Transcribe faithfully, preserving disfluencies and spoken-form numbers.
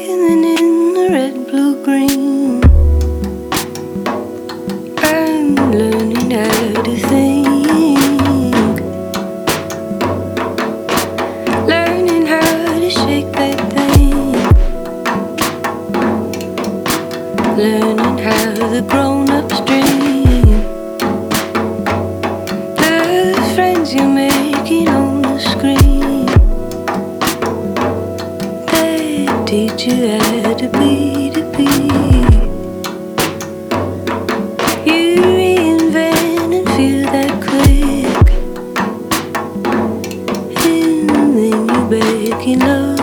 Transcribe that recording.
Sailing in the red, blue, green, I'm learning how to think, learning how to shake that thing, learning how the grown-ups dream, the friends you're making on the screen, they teach you how to be, to be. You reinvent and feel that click, and then you break in love.